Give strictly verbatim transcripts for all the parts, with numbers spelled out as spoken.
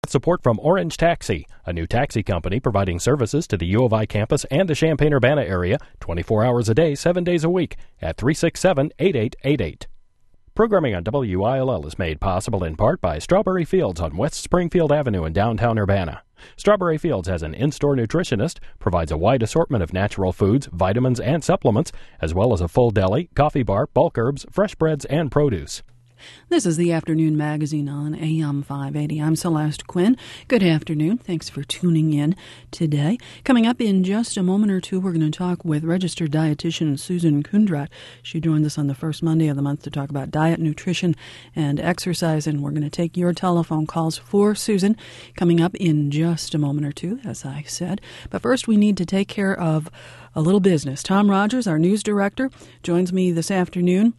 Support from Orange Taxi, a new taxi company providing services to the U of I campus and the Champaign-Urbana area twenty-four hours a day, seven days a week at three six seven, eight eight eight eight. Programming on W I L L is made possible in part by Strawberry Fields on West Springfield Avenue in downtown Urbana. Strawberry Fields has an in-store nutritionist, provides a wide assortment of natural foods, vitamins, and supplements, as well as a full deli, coffee bar, bulk herbs, fresh breads, and produce. This is the Afternoon Magazine on A M five eighty. I'm Celeste Quinn. Good afternoon. Thanks for tuning in today. Coming up in just a moment or two, we're going to talk with registered dietitian Susan Kundrat. She joined us on the first Monday of the month to talk about diet, nutrition, and exercise, and we're going to take your telephone calls for Susan coming up in just a moment or two, as I said. But first, we need to take care of a little business. Tom Rogers, our news director, joins me this afternoon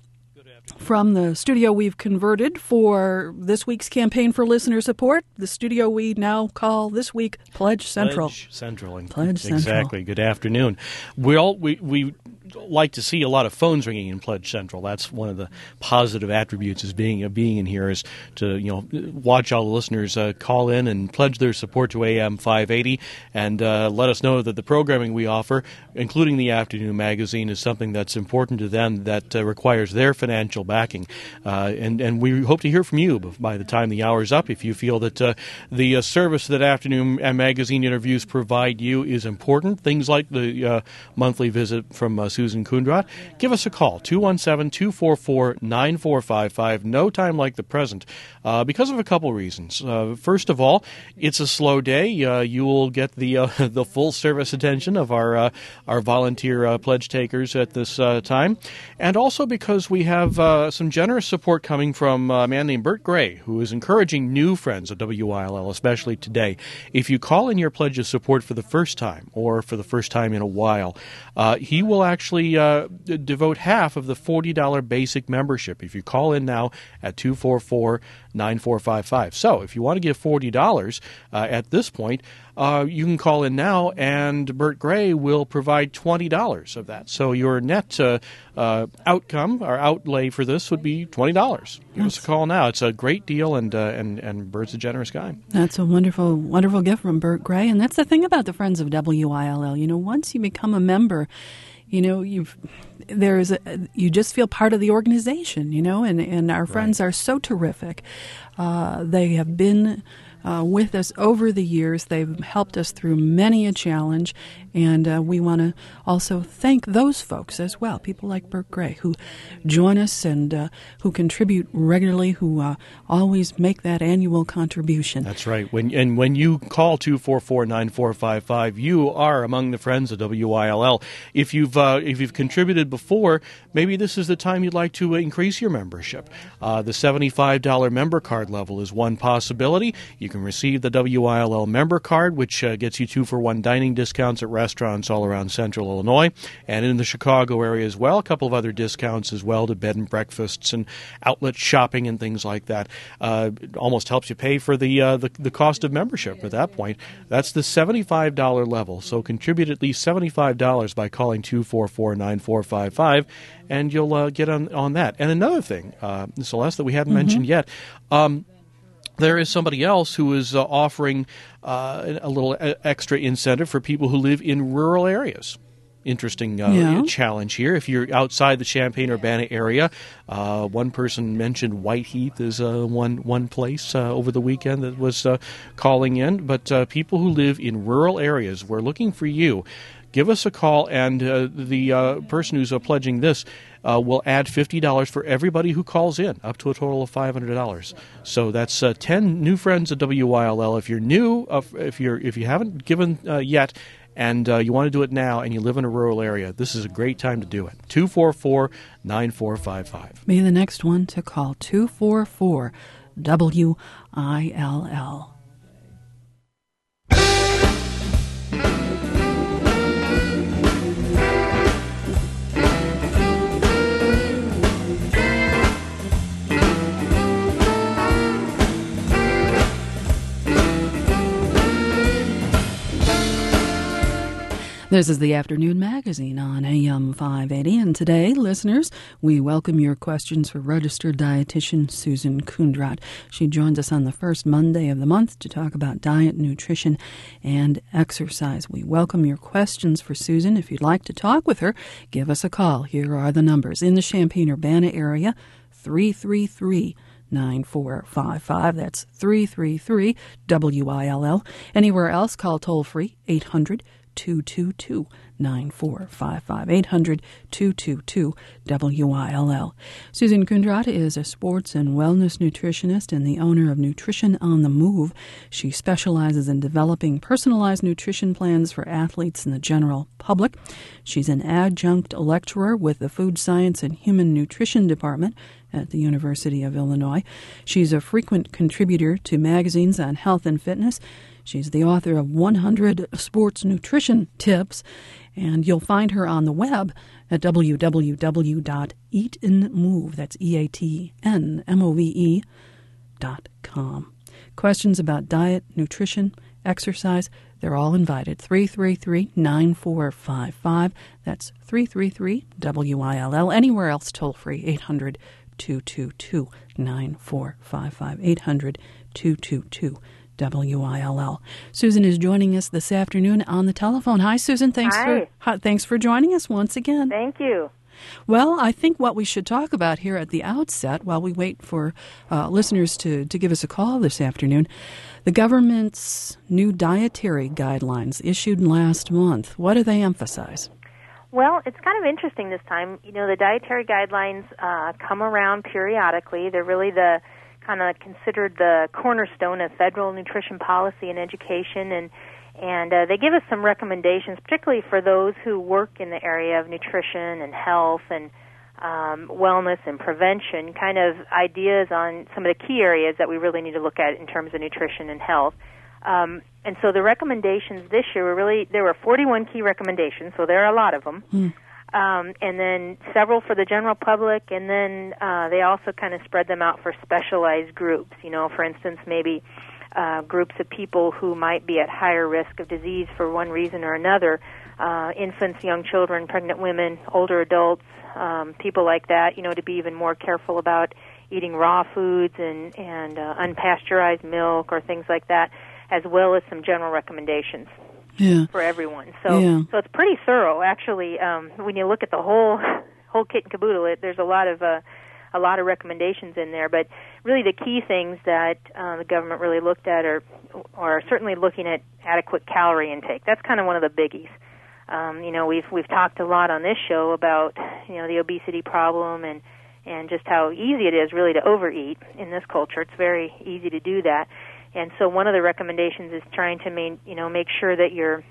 from the studio we've converted for this week's campaign for listener support, the studio we now call this week Pledge Central. Pledge Central. Pledge Central. Exactly. Good afternoon. We all we we like to see a lot of phones ringing in Pledge Central. That's one of the positive attributes of being of being in here is to you know watch all the listeners uh, call in and pledge their support to A M five eighty and uh, let us know that the programming we offer, including the afternoon magazine, is something that's important to them that uh, requires their financial backing. Uh, and and we hope to hear from you by the time the hour's up. If you feel that uh, the uh, service that afternoon magazine interviews provide you is important, things like the uh, monthly visit from uh, Susan Kundrat, give us a call, two one seven, two four four, nine four five five. No time like the present, uh, because of a couple reasons. Uh, first of all, it's a slow day. Uh, you will get the uh, the full service attention of our uh, our volunteer uh, pledge takers at this uh, time, and also because we have uh, some generous support coming from a man named Bert Gray, who is encouraging new friends of W I L L, especially today. If you call in your pledge of support for the first time, or for the first time in a while, uh, he will actually uh, d- devote half of the forty dollars basic membership if you call in now at two four four, nine four five five. So if you want to give forty dollars uh, at this point, uh, you can call in now, and Bert Gray will provide twenty dollars of that. So your net uh, uh, outcome or outlay for this would be twenty dollars. Give that's, us a call now. It's a great deal, and uh, and and Bert's a generous guy. That's a wonderful, wonderful gift from Bert Gray, and that's the thing about the Friends of W I L L. You know, once you become a member, you know, you've there's a, you just feel part of the organization, you know, and, and our friends right. are so terrific. Uh, they have been uh, with us over the years. They've helped us through many a challenge, and uh, we want to also thank those folks as well, people like Bert Gray, who join us and uh, who contribute regularly, who uh, always make that annual contribution. That's right. When and when you call two four four, nine four five five, you are among the friends of W I L L. If you've uh, if you've contributed before, maybe this is the time you'd like to increase your membership. Uh, the seventy-five dollars member card level is one possibility. You can receive the W I L L member card, which uh, gets you two-for-one dining discounts at restaurants all around Central Illinois and in the Chicago area as well. A couple of other discounts as well to bed and breakfasts and outlet shopping and things like that. Uh, it almost helps you pay for the, uh, the the cost of membership at that point. That's the seventy-five dollars level. So contribute at least seventy-five dollars by calling two four four, nine four five five, and you'll uh, get on, on that. And another thing, uh, Celeste, that we haven't mm-hmm. mentioned yet, um, there is somebody else who is uh, offering uh, a little extra incentive for people who live in rural areas. Interesting uh, yeah. challenge here. If you're outside the Champaign-Urbana area, uh, one person mentioned Whiteheath is uh, one one place uh, over the weekend that was uh, calling in. But uh, people who live in rural areas, we're looking for you. Give us a call, and uh, the uh, person who's uh, pledging this uh, will add fifty dollars for everybody who calls in, up to a total of five hundred dollars. So that's uh, ten new friends at W I L L. If you're new, uh, if you're if you haven't given uh, yet, and uh, you want to do it now, and you live in a rural area, this is a great time to do it. two four four, nine four five five. Be the next one to call, two four four, W I L L. This is the Afternoon Magazine on A M five eighty, and today, listeners, we welcome your questions for registered dietitian Susan Kundrat. She joins us on the first Monday of the month to talk about diet, nutrition, and exercise. We welcome your questions for Susan. If you'd like to talk with her, give us a call. Here are the numbers. In the Champaign-Urbana area, three three three, nine four five five. That's three three three, W I L L. Anywhere else, call toll-free, eight hundred, two two two, nine four five five, eight hundred, two two two, W I L L. Susan Kundrat is a sports and wellness nutritionist and the owner of Nutrition on the Move. She specializes in developing personalized nutrition plans for athletes and the general public. She's an adjunct lecturer with the Food Science and Human Nutrition Department at the University of Illinois. She's a frequent contributor to magazines on health and fitness. She's the author of one hundred Sports Nutrition Tips, and you'll find her on the web at w w w dot eat and move, that's E A T N M O V E, dot com. Questions about diet, nutrition, exercise, they're all invited. three three three, nine four five five, that's three three three, W I L L. Anywhere else, toll-free, eight hundred, two two two, nine four five five, eight hundred, two two two, W I L L. Susan is joining us this afternoon on the telephone. Hi, Susan. Thanks Hi. for hi, thanks for joining us once again. Thank you. Well, I think what we should talk about here at the outset, while we wait for uh, listeners to, to give us a call this afternoon, the government's new dietary guidelines issued last month. What do they emphasize? Well, it's kind of interesting this time. You know, the dietary guidelines uh, come around periodically. They're really the kind of considered the cornerstone of federal nutrition policy and education, and and uh, they give us some recommendations, particularly for those who work in the area of nutrition and health and um, wellness and prevention, kind of ideas on some of the key areas that we really need to look at in terms of nutrition and health. Um, and so the recommendations this year were really, there were forty-one key recommendations, so there are a lot of them. Mm. Um, and then several for the general public, and then uh, they also kind of spread them out for specialized groups. You know, for instance, maybe uh, groups of people who might be at higher risk of disease for one reason or another, uh, infants, young children, pregnant women, older adults, um, people like that, you know, to be even more careful about eating raw foods and, and uh, unpasteurized milk or things like that, as well as some general recommendations. Yeah. For everyone, so yeah. so it's pretty thorough. Actually, um, when you look at the whole whole kit and caboodle, it, there's a lot of uh, a lot of recommendations in there. But really, the key things that uh, the government really looked at are are certainly looking at adequate calorie intake. That's kind of one of the biggies. Um, you know, we've we've talked a lot on this show about you know the obesity problem and and just how easy it is really to overeat in this culture. It's very easy to do that. And so one of the recommendations is trying to main, you know, make sure that you're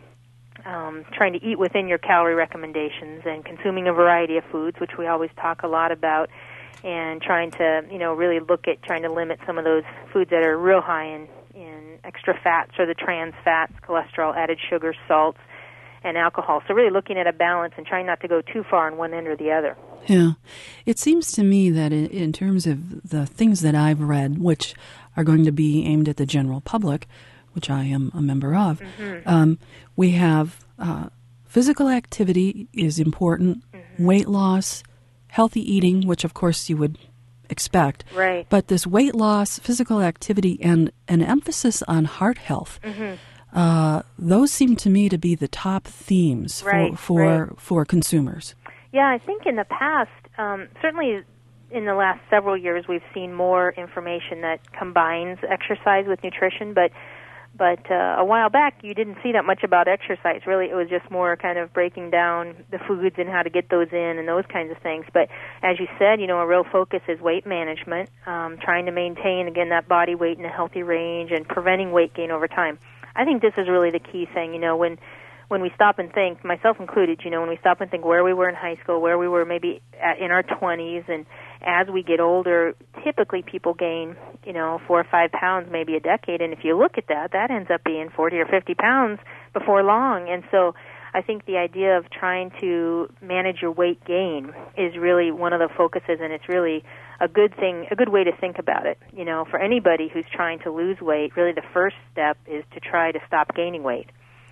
um, trying to eat within your calorie recommendations and consuming a variety of foods, which we always talk a lot about, and trying to, you know, really look at trying to limit some of those foods that are real high in, in extra fats or the trans fats, cholesterol, added sugar, salts, and alcohol. So really looking at a balance and trying not to go too far on one end or the other. Yeah. It seems to me that in, in terms of the things that I've read, which are going to be aimed at the general public, which I am a member of, mm-hmm. um, we have uh, physical activity is important, mm-hmm. weight loss, healthy eating, which of course you would expect. Right. But this weight loss, physical activity, and an emphasis on heart health, mm-hmm. uh, those seem to me to be the top themes right, for for, right. for consumers. Yeah, I think in the past, um, certainly in the last several years, we've seen more information that combines exercise with nutrition, but but uh, a while back you didn't see that much about exercise. Really, it was just more kind of breaking down the foods and how to get those in and those kinds of things. But as you said, you know, a real focus is weight management, um, trying to maintain, again, that body weight in a healthy range and preventing weight gain over time. I think this is really the key thing, you know, when when we stop and think, myself included, you know, when we stop and think where we were in high school, where we were maybe at, in our twenties, and as we get older, typically people gain, you know, four or five pounds, maybe a decade, and if you look at that, that ends up being forty or fifty pounds before long. And so I think the idea of trying to manage your weight gain is really one of the focuses, and it's really a good thing, a good way to think about it. You know, for anybody who's trying to lose weight, really the first step is to try to stop gaining weight.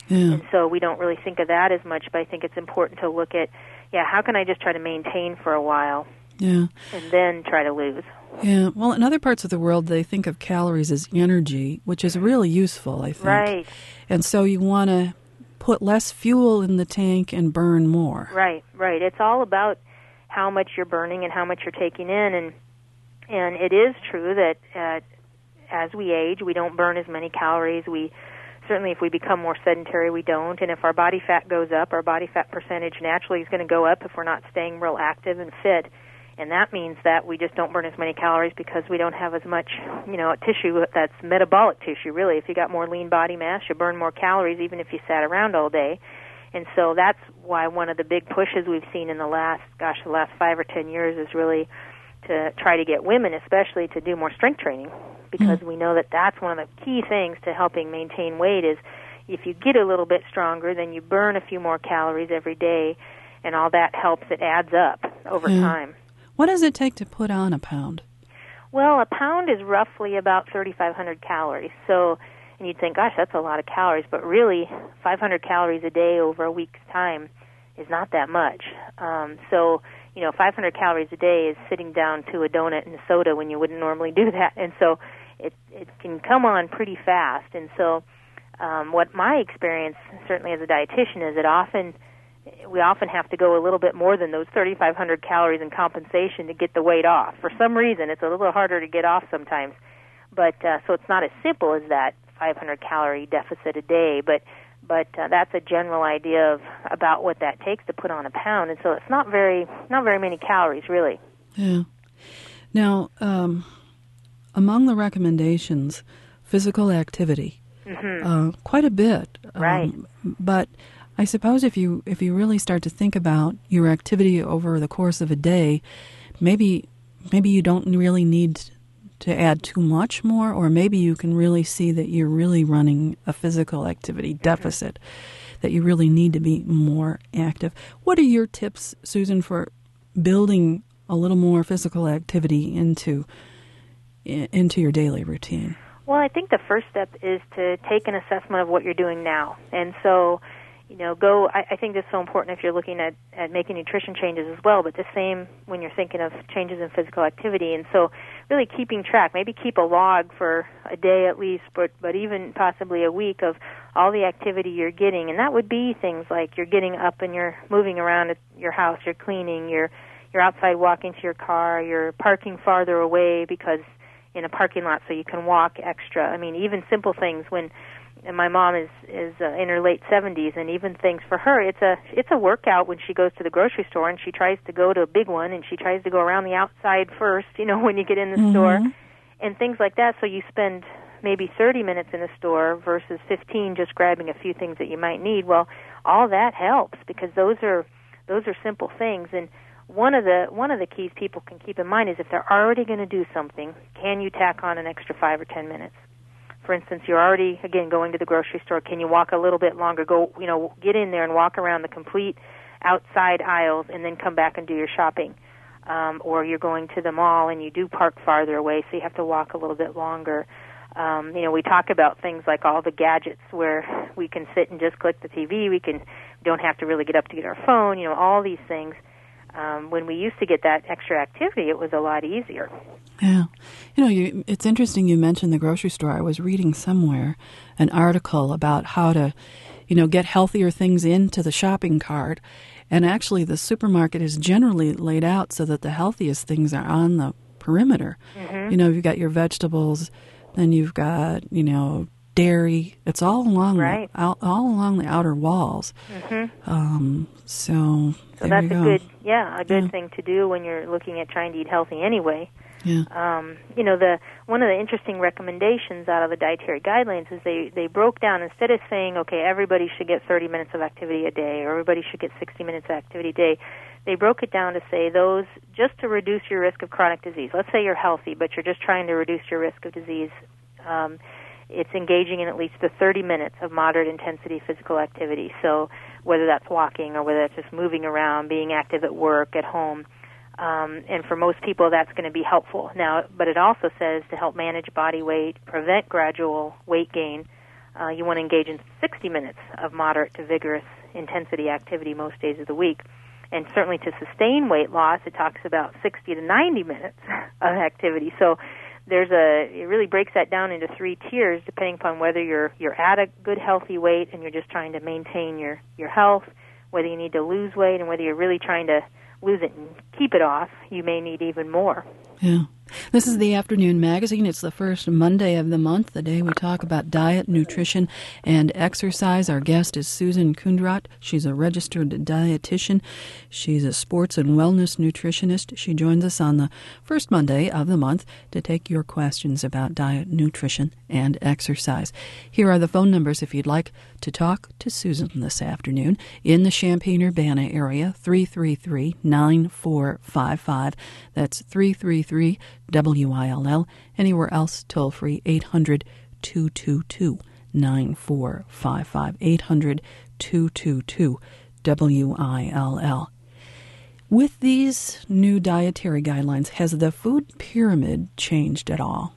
Yeah. And so we don't really think of that as much, but I think it's important to look at, yeah, how can I just try to maintain for a while Yeah. and then try to lose? Yeah. Well, in other parts of the world, they think of calories as energy, which is really useful, I think. Right. And so you want to put less fuel in the tank and burn more. Right, right. It's all about how much you're burning and how much you're taking in, and and it is true that uh, as we age, we don't burn as many calories. We certainly, if we become more sedentary, we don't. And if our body fat goes up, our body fat percentage naturally is going to go up if we're not staying real active and fit. And that means that we just don't burn as many calories because we don't have as much, you know, tissue that's metabolic tissue, really. If you got more lean body mass, you burn more calories even if you sat around all day. And so that's why one of the big pushes we've seen in the last, gosh, the last five or ten years is really to try to get women especially to do more strength training, because mm-hmm. we know that that's one of the key things to helping maintain weight is if you get a little bit stronger, then you burn a few more calories every day, and all that helps. It adds up over yeah. time. What does it take to put on a pound? Well, a pound is roughly about thirty-five hundred calories. So, and you'd think, gosh, that's a lot of calories, but really five hundred calories a day over a week's time is not that much. Um, so, you know, five hundred calories a day is sitting down to a donut and a soda when you wouldn't normally do that. And so it, it can come on pretty fast. And so um, what my experience, certainly as a dietitian, is that often we often have to go a little bit more than those thirty-five hundred calories in compensation to get the weight off. For some reason, it's a little harder to get off sometimes. But uh, so it's not as simple as that five hundred calorie deficit a day, but but uh, that's a general idea of about what that takes to put on a pound. And so it's not very not very many calories, really. Yeah. Now, um, among the recommendations, physical activity, mm-hmm. uh, quite a bit. Right. Um, but I suppose if you if you really start to think about your activity over the course of a day, maybe maybe you don't really need to add too much more, or maybe you can really see that you're really running a physical activity deficit, mm-hmm. that you really need to be more active. What are your tips, Susan, for building a little more physical activity into into your daily routine? Well, I think the first step is to take an assessment of what you're doing now. And so, you know, go, I, I think that's so important if you're looking at, at making nutrition changes as well, but the same when you're thinking of changes in physical activity. And so really keeping track, maybe keep a log for a day at least, but, but even possibly a week of all the activity you're getting. And that would be things like you're getting up and you're moving around at your house, you're cleaning, you're, you're outside walking to your car, you're parking farther away because in a parking lot so you can walk extra. I mean, even simple things when and my mom is is uh, in her late seventies, and even things for her, it's a it's a workout when she goes to the grocery store and she tries to go to a big one and she tries to go around the outside first, you know, when you get in the mm-hmm. store, and things like that. So you spend maybe thirty minutes in a store versus fifteen just grabbing a few things that you might need. Well, all that helps because those are those are simple things. And one of the one of the keys people can keep in mind is if they're already going to do something, can you tack on an extra five or ten minutes? For instance, you're already, again, going to the grocery store. Can you walk a little bit longer? Go, you know, get in there and walk around the complete outside aisles and then come back and do your shopping. Um, or you're going to the mall and you do park farther away, so you have to walk a little bit longer. Um, you know, we talk about things like all the gadgets where we can sit and just click the T V. We can we don't have to really get up to get our phone. You know, all these things. Um, when we used to get that extra activity, it was a lot easier. Yeah. You know, you, it's interesting you mentioned the grocery store. I was reading somewhere an article about how to, you know, get healthier things into the shopping cart. And actually the supermarket is generally laid out so that the healthiest things are on the perimeter. Mm-hmm. You know, you've got your vegetables, then you've got, you know, dairy. It's all along right. the, all, all along the outer walls. Mm-hmm. Um, so, so there that's you a go. good, yeah, a good yeah. thing to do when you're looking at trying to eat healthy anyway. Yeah. Um, you know, the one of the interesting recommendations out of the dietary guidelines is they, they broke down, instead of saying, okay, everybody should get thirty minutes of activity a day or everybody should get sixty minutes of activity a day, they broke it down to say those just to reduce your risk of chronic disease. Let's say you're healthy, but you're just trying to reduce your risk of disease. Um, it's engaging in at least the thirty minutes of moderate intensity physical activity. So whether that's walking or whether that's just moving around, being active at work, at home. Um, and for most people, that's going to be helpful. Now, but it also says to help manage body weight, prevent gradual weight gain, uh, you want to engage in sixty minutes of moderate to vigorous intensity activity most days of the week. And certainly to sustain weight loss, it talks about sixty to ninety minutes of activity. So there's a, it really breaks that down into three tiers depending upon whether you're you're at a good healthy weight and you're just trying to maintain your, your health, whether you need to lose weight, and whether you're really trying to lose it and keep it off, you may need even more. Yeah. This is the Afternoon Magazine. It's the first Monday of the month, the day we talk about diet, nutrition, and exercise. Our guest is Susan Kundrat. She's a registered dietitian. She's a sports and wellness nutritionist. She joins us on the first Monday of the month to take your questions about diet, nutrition, and exercise. Here are the phone numbers if you'd like to talk to Susan this afternoon. In the Champaign-Urbana area, three three three, nine four five five. That's three three three W I L L. Anywhere else, toll free, eight hundred, two two two, nine four five five, eight hundred, two two two, W I L L. With these new dietary guidelines, has the food pyramid changed at all?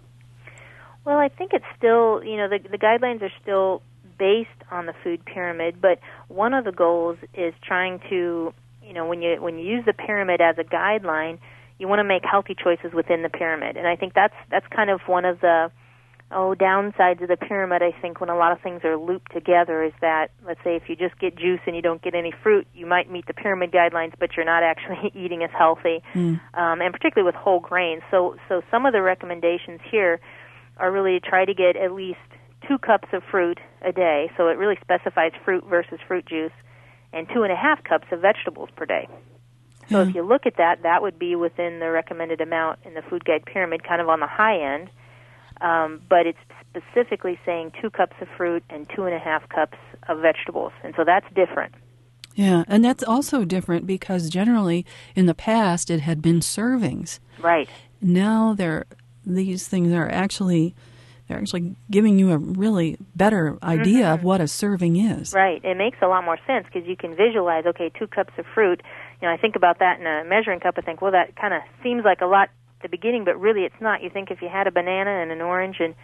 Well, I think it's still, you know, the, the guidelines are still based on the food pyramid, but one of the goals is trying to, you know, when you when you use the pyramid as a guideline, you want to make healthy choices within the pyramid. And I think that's that's kind of one of the oh downsides of the pyramid, I think, when a lot of things are looped together, is that, let's say, if you just get juice and you don't get any fruit, you might meet the pyramid guidelines, but you're not actually eating as healthy, mm. um, and particularly with whole grains. So, so some of the recommendations here are really to try to get at least two cups of fruit a day. So it really specifies fruit versus fruit juice, and two and a half cups of vegetables per day. So if you look at that, that would be within the recommended amount in the food guide pyramid, kind of on the high end. Um, but it's specifically saying two cups of fruit and two and a half cups of vegetables. And so that's different. Yeah, and that's also different because generally in the past it had been servings. Right. Now they're, these things are actually... They're actually giving you a really better idea mm-hmm. of what a serving is. Right. It makes a lot more sense because you can visualize, okay, two cups of fruit. You know, I think about that in a measuring cup. I think, well, that kind of seems like a lot at the beginning, but really it's not. You think if you had a banana and an orange and,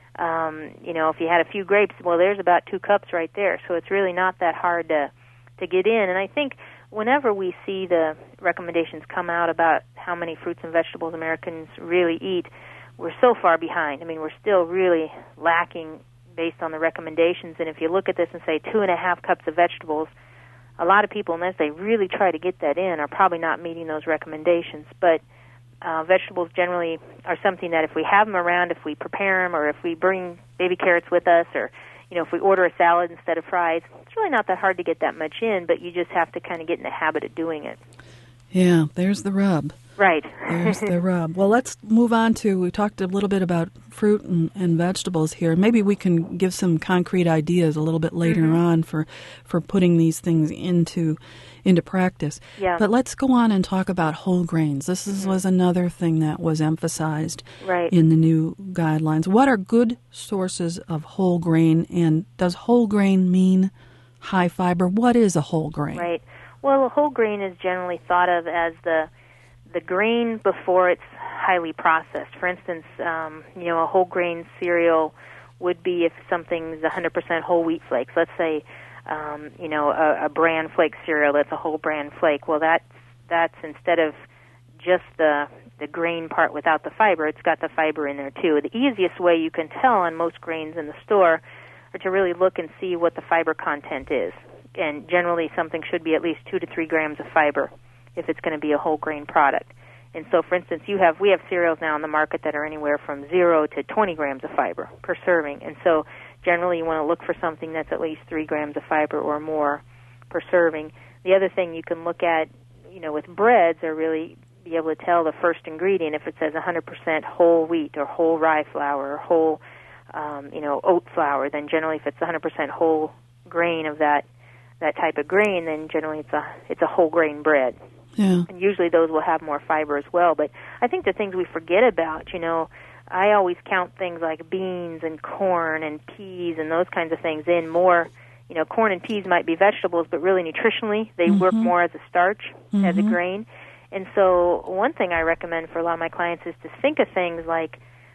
um, you know, if you had a few grapes, well, there's about two cups right there. So it's really not that hard to, to get in. And I think whenever we see the recommendations come out about how many fruits and vegetables Americans really eat, we're so far behind. I mean, we're still really lacking based on the recommendations. And if you look at this and say two and a half cups of vegetables, a lot of people, unless they really try to get that in, are probably not meeting those recommendations. But uh, vegetables generally are something that if we have them around, if we prepare them, or if we bring baby carrots with us, or, you know, if we order a salad instead of fries, it's really not that hard to get that much in, but you just have to kind of get in the habit of doing it. Yeah, there's the rub. Right. There's the rub. Well, let's move on to, we talked a little bit about fruit and, and vegetables here. Maybe we can give some concrete ideas a little bit later mm-hmm. on for, for putting these things into into practice. Yeah. But let's go on and talk about whole grains. This is, mm-hmm. was another thing that was emphasized right. in the new guidelines. What are good sources of whole grain, and does whole grain mean high fiber? What is a whole grain? Right. Well, a whole grain is generally thought of as the the grain before it's highly processed. For instance, um, you know, a whole grain cereal would be if something's one hundred percent whole wheat flakes. Let's say, um, you know, a, a bran flake cereal that's a whole bran flake. Well, that's that's instead of just the the grain part without the fiber, it's got the fiber in there too. The easiest way you can tell on most grains in the store are to really look and see what the fiber content is. And generally, something should be at least two to three grams of fiber if it's going to be a whole grain product. And so, for instance, you have we have cereals now on the market that are anywhere from zero to twenty grams of fiber per serving. And so, generally, you want to look for something that's at least three grams of fiber or more per serving. The other thing you can look at, you know, with breads, are really be able to tell the first ingredient if it says one hundred percent whole wheat or whole rye flour or whole, um, you know, oat flour. Then generally, if it's one hundred percent whole grain of that that type of grain, then generally it's a it's a whole grain bread. Yeah. And usually those will have more fiber as well. But I think the things we forget about, you know, I always count things like beans and corn and peas and those kinds of things in more. You know, corn and peas might be vegetables, but really nutritionally they mm-hmm. work more as a starch, mm-hmm. as a grain. And so one thing I recommend for a lot of my clients is to think of things like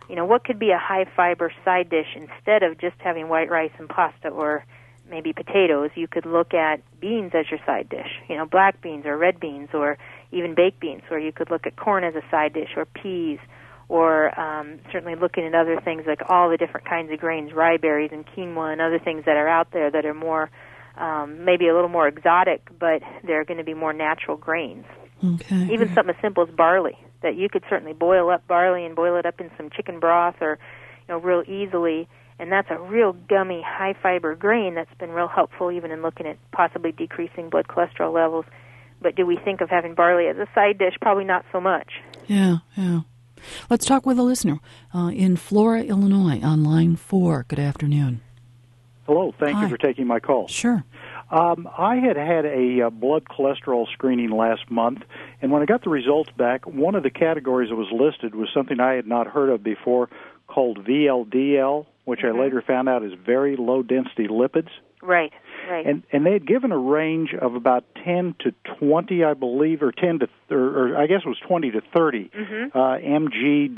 you know, what could be a high-fiber side dish instead of just having white rice and pasta or maybe potatoes? You could look at beans as your side dish, you know, black beans or red beans or even baked beans, or you could look at corn as a side dish or peas, or um, certainly looking at other things like all the different kinds of grains, rye berries and quinoa and other things that are out there that are more, um, maybe a little more exotic, but they're going to be more natural grains. Okay. Even something as simple as barley, that you could certainly boil up barley and boil it up in some chicken broth or, you know, real easily. And that's a real gummy, high-fiber grain that's been real helpful even in looking at possibly decreasing blood cholesterol levels. But do we think of having barley as a side dish? Probably not so much. Yeah, yeah. Let's talk with a listener uh, in Flora, Illinois, on line four. Good afternoon. Hello. Thank Hi. you for taking my call. Sure. Um, I had had a uh, blood cholesterol screening last month, and when I got the results back, one of the categories that was listed was something I had not heard of before called V L D L, which mm-hmm. I later found out is very low-density lipids. Right, right. And and they had given a range of about ten to twenty, I believe, or ten to, or, or I guess it was twenty to thirty, mm-hmm. uh, M G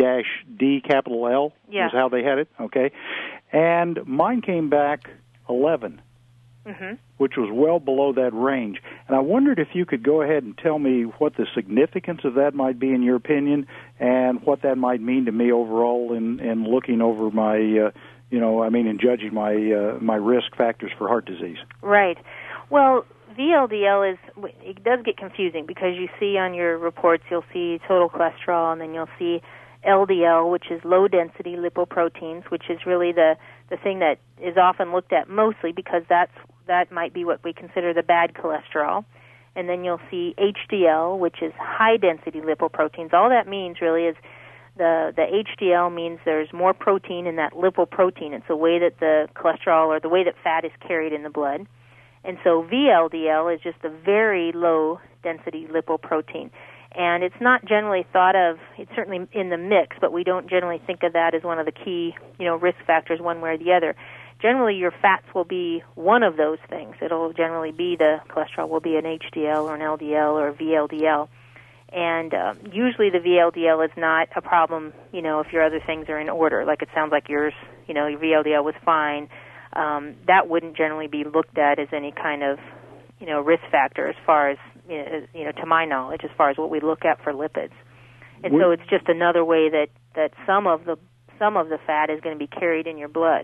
D capital L yeah. is how they had it, okay? And mine came back eleven. Mm-hmm. Which was well below that range. And I wondered if you could go ahead and tell me what the significance of that might be in your opinion and what that might mean to me overall in, in looking over my, uh, you know, I mean, in judging my uh, my risk factors for heart disease. Right. Well, V L D L is, it does get confusing because you see on your reports, you'll see total cholesterol and then you'll see L D L, which is low-density lipoproteins, which is really the, the thing that is often looked at mostly because that's that might be what we consider the bad cholesterol. And then you'll see H D L, which is high-density lipoproteins. All that means really is the, the H D L means there's more protein in that lipoprotein. It's the way that the cholesterol or the way that fat is carried in the blood. And so V L D L is just a very low-density lipoprotein. And it's not generally thought of, it's certainly in the mix, but we don't generally think of that as one of the key, you know, risk factors one way or the other. Generally, your fats will be one of those things. It'll generally be the cholesterol will be an H D L or an L D L or a V L D L. And um, usually the V L D L is not a problem, you know, if your other things are in order. Like it sounds like yours, you know, your V L D L was fine. Um, that wouldn't generally be looked at as any kind of, you know, risk factor as far as, you know, to my knowledge, as far as what we look at for lipids. And so it's just another way that, that some of the some of the fat is going to be carried in your blood.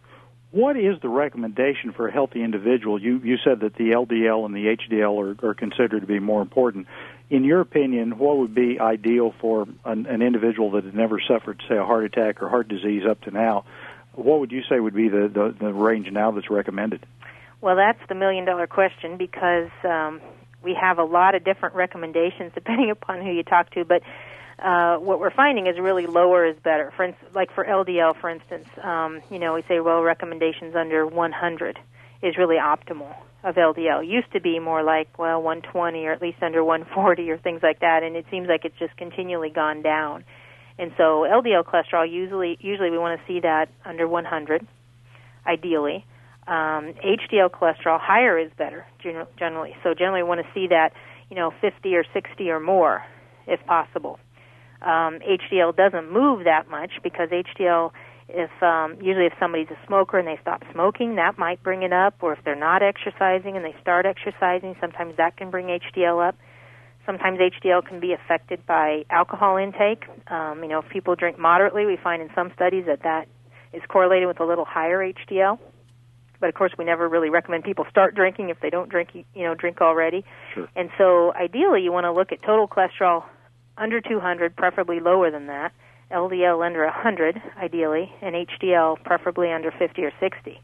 What is the recommendation for a healthy individual? You you said that the L D L and the H D L are, are considered to be more important. In your opinion, what would be ideal for an, an individual that had never suffered, say, a heart attack or heart disease up to now? What would you say would be the, the, the range now that's recommended? Well, that's the million-dollar question because um, we have a lot of different recommendations depending upon who you talk to, but Uh, what we're finding is really lower is better. For instance, like for L D L, for instance, um, you know, we say, well, recommendations under one hundred is really optimal of L D L. Used to be more like, well, one twenty or at least under one forty or things like that, and it seems like it's just continually gone down. And so L D L cholesterol, usually usually we want to see that under one hundred, ideally. Um, H D L cholesterol, higher is better, generally. So generally we want to see that, you know, fifty or sixty or more, if possible. Um, H D L doesn't move that much because H D L, if um, usually if somebody's a smoker and they stop smoking, that might bring it up. Or if they're not exercising and they start exercising, sometimes that can bring H D L up. Sometimes H D L can be affected by alcohol intake. Um, you know, if people drink moderately, we find in some studies that that is correlated with a little higher H D L. But of course, we never really recommend people start drinking if they don't drink, you know, drink already. Sure. And so, ideally, you want to look at total cholesterol under two hundred, preferably lower than that. L D L under one hundred, ideally, and H D L preferably under fifty or sixty.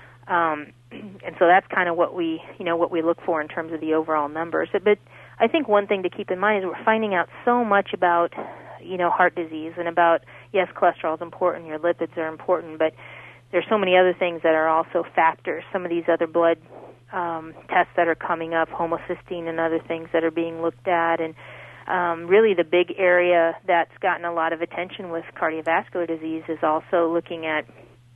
Um, and so that's kind of what we, you know, what we look for in terms of the overall numbers. But I think one thing to keep in mind is we're finding out so much about, you know, heart disease and about, yes, cholesterol is important, your lipids are important, but there's so many other things that are also factors. Some of these other blood um, tests that are coming up, homocysteine and other things that are being looked at, and Um, really the big area that's gotten a lot of attention with cardiovascular disease is also looking at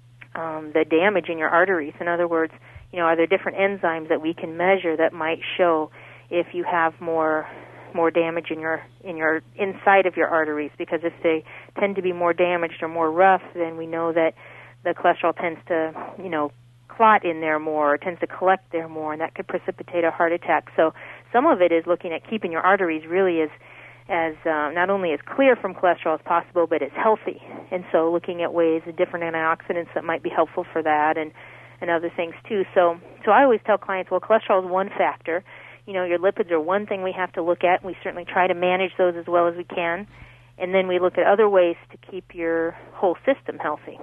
um, the damage in your arteries. In other words, you know, are there different enzymes that we can measure that might show if you have more more damage in your in your inside of your arteries, because if they tend to be more damaged or more rough, then we know that the cholesterol tends to, you know, clot in there more, or tends to collect there more, and that could precipitate a heart attack. So some of it is looking at keeping your arteries really as as uh, not only as clear from cholesterol as possible, but as healthy. And so looking at ways of different antioxidants that might be helpful for that, and, and other things too. So so I always tell clients, well, cholesterol is one factor. You know, your lipids are one thing we have to look at, and we certainly try to manage those as well as we can. And then we look at other ways to keep your whole system healthy.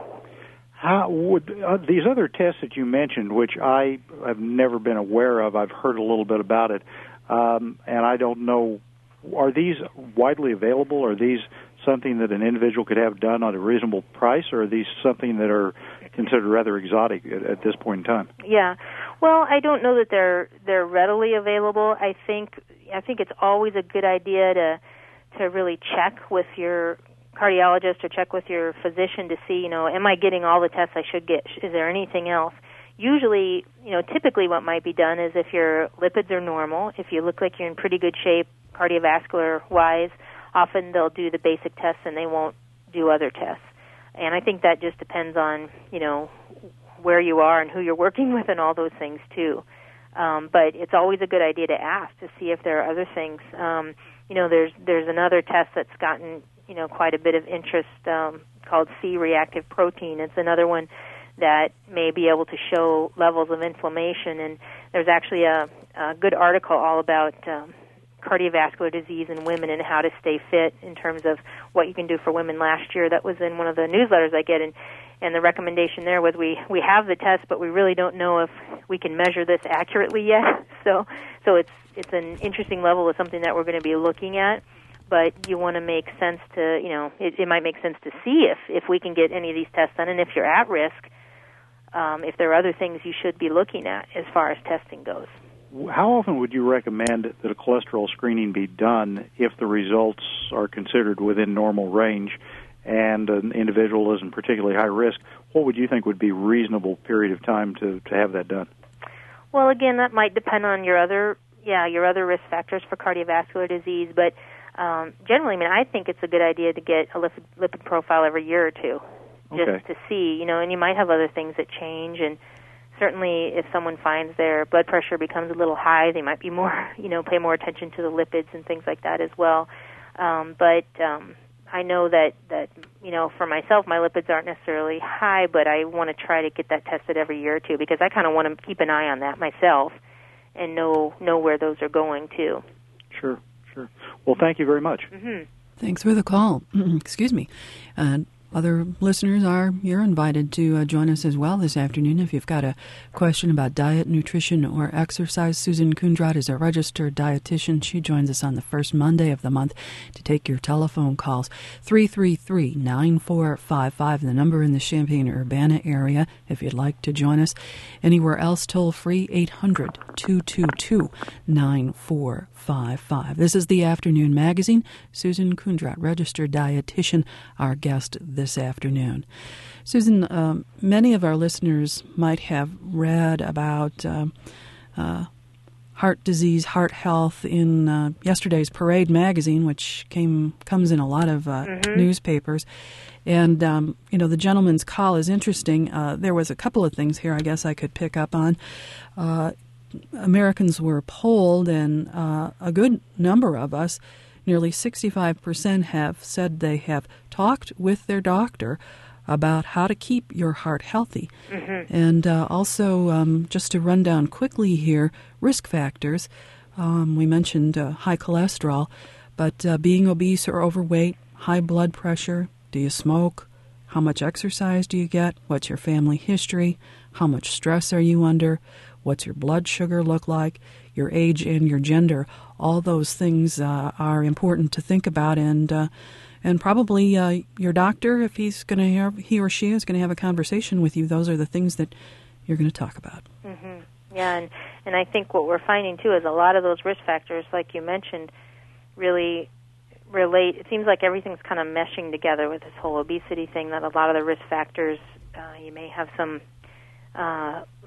How would uh, these other tests that you mentioned, which I have never been aware of, I've heard a little bit about it, um, and I don't know, are these widely available? Are these something that an individual could have done at a reasonable price, or are these something that are considered rather exotic at, at this point in time? Yeah, well, I don't know that they're they're readily available. I think I think it's always a good idea to to really check with your cardiologist or check with your physician to see, you know, am I getting all the tests I should get? Is there anything else? Usually, you know, typically what might be done is if your lipids are normal, if you look like you're in pretty good shape cardiovascular-wise, often they'll do the basic tests and they won't do other tests. And I think that just depends on, you know, where you are and who you're working with and all those things too. Um, but it's always a good idea to ask to see if there are other things. Um, you know, there's there's another test that's gotten, you know, quite a bit of interest um, called C-reactive protein. It's another one that may be able to show levels of inflammation. And there's actually a, a good article all about um, cardiovascular disease in women and how to stay fit in terms of what you can do for women last year. That was in one of the newsletters I get, and, and the recommendation there was we, we have the test, but we really don't know if we can measure this accurately yet. So so it's it's an interesting level of something that we're going to be looking at. But you want to make sense to, you know, it, it might make sense to see if, if we can get any of these tests done, and if you're at risk, um, if there are other things you should be looking at as far as testing goes. How often would you recommend that a cholesterol screening be done if the results are considered within normal range and an individual isn't particularly high risk? What would you think would be a reasonable period of time to, to have that done? Well, again, that might depend on your other, yeah, your other risk factors for cardiovascular disease, but um, generally, I mean, I think it's a good idea to get a lipid, lipid profile every year or two, just okay. to see, you know, and you might have other things that change, and certainly if someone finds their blood pressure becomes a little high, they might be more, you know, pay more attention to the lipids and things like that as well. Um, but um, I know that, that, you know, for myself, my lipids aren't necessarily high, but I want to try to get that tested every year or two, because I kind of want to keep an eye on that myself and know know where those are going too. Sure, sure. Well, thank you very much. Mm-hmm. Thanks for the call. Excuse me. Uh, Other listeners are, you're invited to uh, join us as well this afternoon. If you've got a question about diet, nutrition, or exercise, Susan Kundrat is a registered dietitian. She joins us on the first Monday of the month to take your telephone calls. three three three, nine four five five, the number in the Champaign-Urbana area, if you'd like to join us. Anywhere else, toll free, eight hundred, two two two, nine four five five. This is the Afternoon Magazine. Susan Kundrat, registered dietitian, our guest this this afternoon. Susan, um, many of our listeners might have read about uh, uh, heart disease, heart health in uh, yesterday's Parade magazine, which came comes in a lot of uh, mm-hmm. newspapers. And, um, you know, the gentleman's call is interesting. Uh, there was a couple of things here I guess I could pick up on. Uh, Americans were polled, and uh, a good number of us, nearly sixty-five percent, have said they have talked with their doctor about how to keep your heart healthy. Mm-hmm. And uh, also, um, just to run down quickly here, risk factors. Um, we mentioned uh, high cholesterol, but uh, being obese or overweight, high blood pressure, do you smoke? How much exercise do you get? What's your family history? How much stress are you under? What's your blood sugar look like? Your age and your gender. All those things uh, are important to think about, and uh, and probably uh, your doctor, if he's going to have, he or she is going to have a conversation with you, those are the things that you're going to talk about. Mm-hmm. Yeah, and, and I think what we're finding, too, is a lot of those risk factors, like you mentioned, really relate. It seems like everything's kind of meshing together with this whole obesity thing, that a lot of the risk factors, uh, you may have some uh,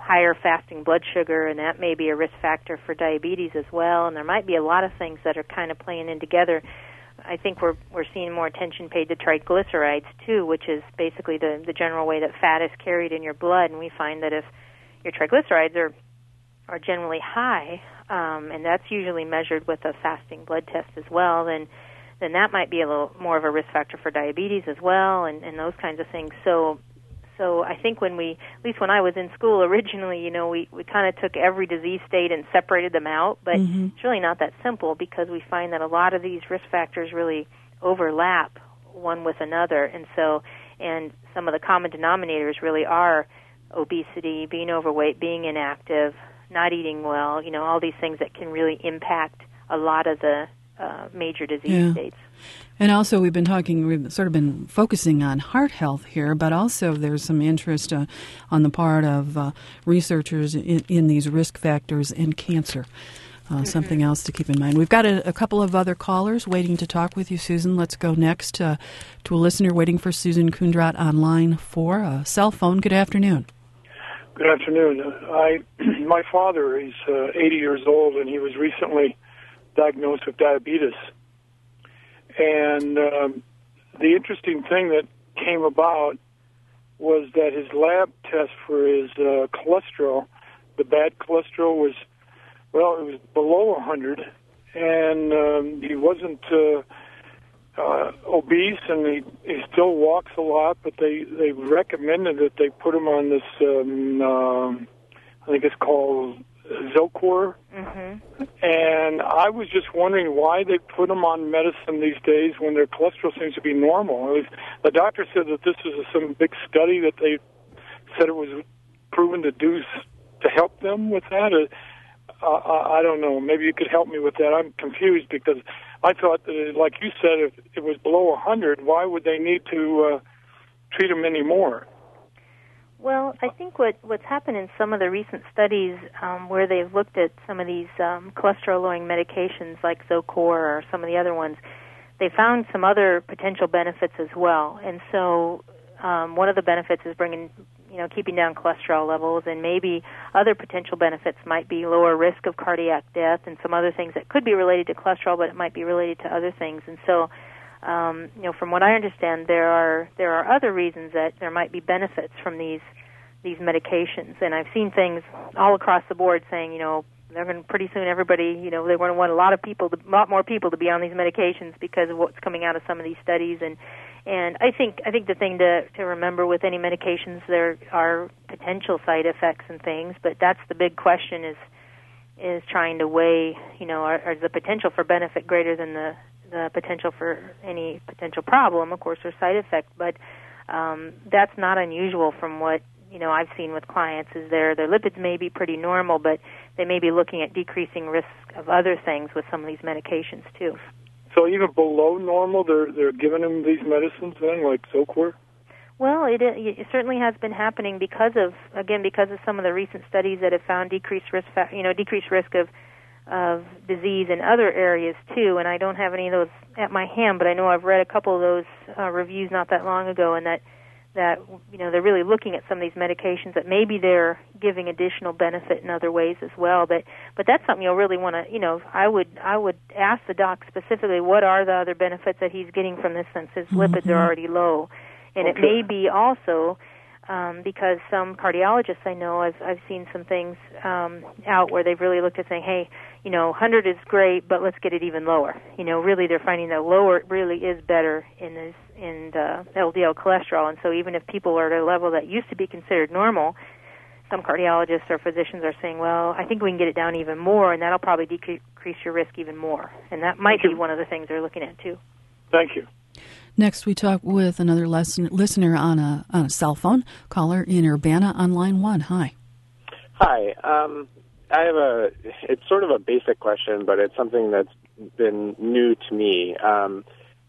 higher fasting blood sugar, and that may be a risk factor for diabetes as well. And there might be a lot of things that are kind of playing in together. I think we're we're seeing more attention paid to triglycerides too, which is basically the the general way that fat is carried in your blood. And we find that if your triglycerides are are generally high, um, and that's usually measured with a fasting blood test as well, then then that might be a little more of a risk factor for diabetes as well, and, and those kinds of things. So. So I think when we, at least when I was in school originally, you know, we, we kind of took every disease state and separated them out, but mm-hmm. it's really not that simple because we find that a lot of these risk factors really overlap one with another. And so, and some of the common denominators really are obesity, being overweight, being inactive, not eating well, you know, all these things that can really impact a lot of the uh, major disease yeah. states. And also we've been talking, we've sort of been focusing on heart health here, but also there's some interest uh, on the part of uh, researchers in, in these risk factors in cancer. Uh, mm-hmm. Something else to keep in mind. We've got a, a couple of other callers waiting to talk with you, Susan. Let's go next uh, to a listener waiting for Susan Kundrat on line four, a cell phone. Good afternoon. Good afternoon. I, my father is uh, eighty years old, and he was recently diagnosed with diabetes. And um, the interesting thing that came about was that his lab test for his uh, cholesterol, the bad cholesterol, was, well, it was below one hundred, and um, he wasn't uh, uh, obese, and he, he still walks a lot, but they, they recommended that they put him on this, um, um, I think it's called Zocor. Mm-hmm. And I was just wondering why they put them on medicine these days when their cholesterol seems to be normal. Was, the doctor said that this was some big study that they said it was proven to do to help them with that. Uh, I, I don't know. Maybe you could help me with that. I'm confused because I thought that, like you said, if it was below one hundred, why would they need to uh, treat him anymore? Well, I think what, what's happened in some of the recent studies um, where they've looked at some of these um, cholesterol-lowering medications like Zocor or some of the other ones, they found some other potential benefits as well. And so um, one of the benefits is bringing, you know, keeping down cholesterol levels, and maybe other potential benefits might be lower risk of cardiac death and some other things that could be related to cholesterol, but it might be related to other things. And so Um, you know, from what I understand, there are there are other reasons that there might be benefits from these these medications, and I've seen things all across the board saying, you know, they're going to pretty soon everybody, you know, they're going to want a lot of people, to, a lot more people to be on these medications because of what's coming out of some of these studies, and and I think I think the thing to to remember with any medications, there are potential side effects and things, but that's the big question is is trying to weigh, you know, are, are the potential for benefit greater than the the potential for any potential problem, of course, or side effect, but um, that's not unusual from what, you know, I've seen with clients is their, their lipids may be pretty normal, but they may be looking at decreasing risk of other things with some of these medications, too. So even below normal, they're they're giving them these medicines then, like Zocor? Well, it, it certainly has been happening because of, again, because of some of the recent studies that have found decreased risk, you know, decreased risk of of disease in other areas too, and I don't have any of those at my hand, but I know I've read a couple of those uh, reviews not that long ago, and that that you know they're really looking at some of these medications that maybe they're giving additional benefit in other ways as well. But but that's something you'll really want to, you know, I would I would ask the doc specifically what are the other benefits that he's getting from this since his mm-hmm. lipids are already low, and okay. it may be also. Um, because some cardiologists I know, I've, I've seen some things um, out where they've really looked at saying, hey, you know, one hundred is great, but let's get it even lower. You know, really they're finding that lower really is better in this, in the L D L cholesterol. And so even if people are at a level that used to be considered normal, some cardiologists or physicians are saying, well, I think we can get it down even more, and that'll probably decrease your risk even more. And that might be one of the things they're looking at, too. Thank you. Next, we talk with another lesson, listener on a, on a cell phone, caller in Urbana on line one. Hi. Hi. Um, I have a, it's sort of a basic question, but it's something that's been new to me. Um,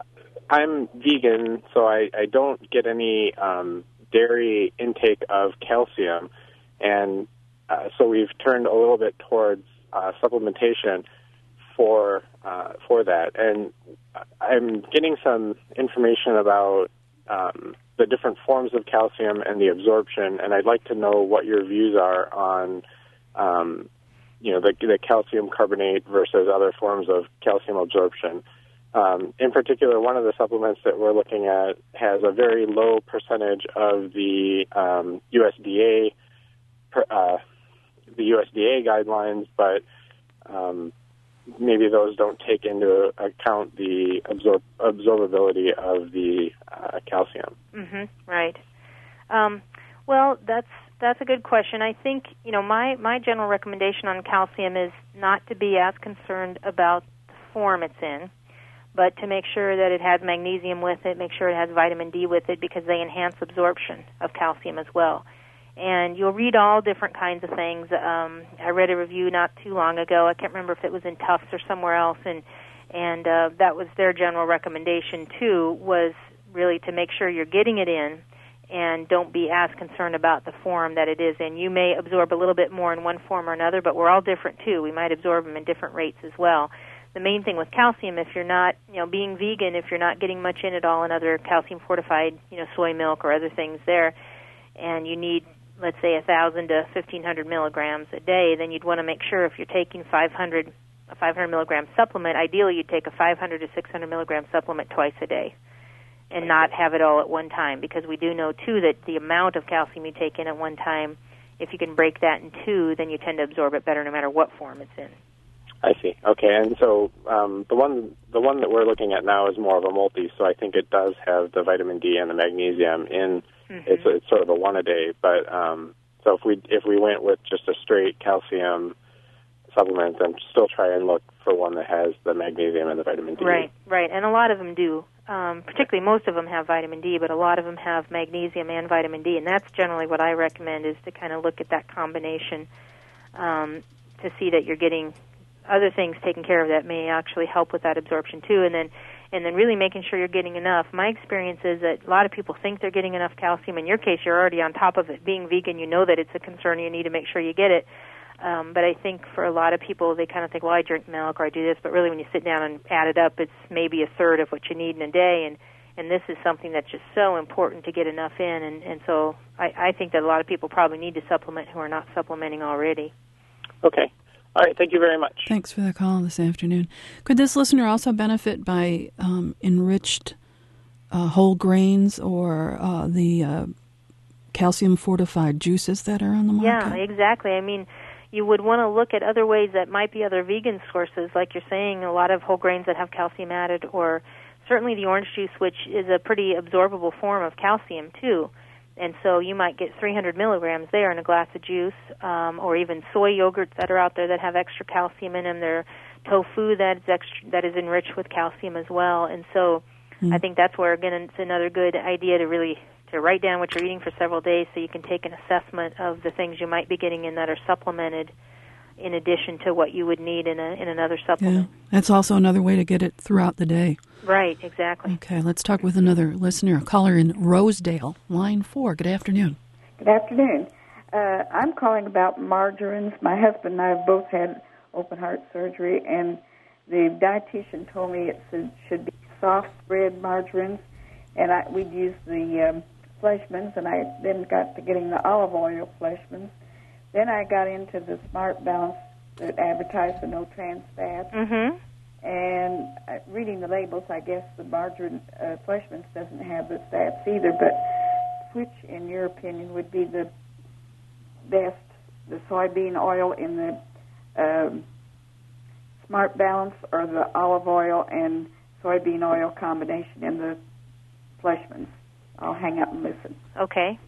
I'm vegan, so I, I don't get any um, dairy intake of calcium, and uh, so we've turned a little bit towards uh, supplementation for uh, for that. And I'm getting some information about um, the different forms of calcium and the absorption, and I'd like to know what your views are on, um, you know, the, the calcium carbonate versus other forms of calcium absorption. Um, in particular, one of the supplements that we're looking at has a very low percentage of the um, U S D A per, uh, the U S D A guidelines, but um, maybe those don't take into account the absor- absorbability of the uh, calcium. Mm-hmm. Right. Um, well, that's that's a good question. I think, you know, my, my general recommendation on calcium is not to be as concerned about the form it's in, but to make sure that it has magnesium with it, make sure it has vitamin D with it, because they enhance absorption of calcium as well. And you'll read all different kinds of things. Um, I read a review not too long ago. I can't remember if it was in Tufts or somewhere else, and and uh, that was their general recommendation too, was really to make sure you're getting it in, and don't be as concerned about the form that it is in. You may absorb a little bit more in one form or another, but we're all different too. We might absorb them in different rates as well. The main thing with calcium, if you're not, you know, being vegan, if you're not getting much in at all in other calcium-fortified, you know, soy milk or other things there, and you need, let's say, one thousand to fifteen hundred milligrams a day, then you'd want to make sure if you're taking five hundred, a five hundred milligram supplement, ideally you'd take a five hundred to six hundred milligram supplement twice a day and not have it all at one time, because we do know, too, that the amount of calcium you take in at one time, if you can break that in two, then you tend to absorb it better no matter what form it's in. I see. Okay, and so um, the one the one that we're looking at now is more of a multi, so I think it does have the vitamin D and the magnesium in. Mm-hmm. It's it's sort of a one a day, but um, so if we if we went with just a straight calcium supplement, then still try and look for one that has the magnesium and the vitamin D. Right, right, and a lot of them do. Um, particularly, most of them have vitamin D, but a lot of them have magnesium and vitamin D, and that's generally what I recommend, is to kind of look at that combination um, to see that you're getting other things taken care of that may actually help with that absorption too, and then and then really making sure you're getting enough. My experience is that a lot of people think they're getting enough calcium. In your case, you're already on top of it. Being vegan, you know that it's a concern. You need to make sure you get it. Um, but I think for a lot of people, they kind of think, well, I drink milk or I do this, but really when you sit down and add it up, it's maybe a third of what you need in a day, and and this is something that's just so important to get enough in, and, and so I, I think that a lot of people probably need to supplement who are not supplementing already. Okay. All right, thank you very much. Thanks for the call this afternoon. Could this listener also benefit by um, enriched uh, whole grains or uh, the uh, calcium-fortified juices that are on the market? Yeah, exactly. I mean, you would want to look at other ways that might be other vegan sources, like you're saying, a lot of whole grains that have calcium added, or certainly the orange juice, which is a pretty absorbable form of calcium, too. And so you might get three hundred milligrams there in a glass of juice, um, or even soy yogurts that are out there that have extra calcium in them. There are tofu that is extra, that is enriched with calcium as well. And so mm. I think that's where, again, it's another good idea to really to write down what you're eating for several days so you can take an assessment of the things you might be getting in that are supplemented in addition to what you would need in a in another supplement. Yeah, that's also another way to get it throughout the day. Right, exactly. Okay, let's talk with another listener, a caller in Rosedale, line four. Good afternoon. Good afternoon. Uh, I'm calling about margarines. My husband and I have both had open heart surgery, and the dietitian told me it should be soft spread margarines, and I, we'd use the um, Fleischmann's, and I then got to getting the olive oil Fleischmann's. Then I got into the Smart Balance that advertised the no trans fats. Mm-hmm. And uh, reading the labels, I guess the margarine uh, Fleischmann's doesn't have the fats either. But which, in your opinion, would be the best? The soybean oil in the um, Smart Balance, or the olive oil and soybean oil combination in the Fleischmann's? I'll hang up and listen. Okay.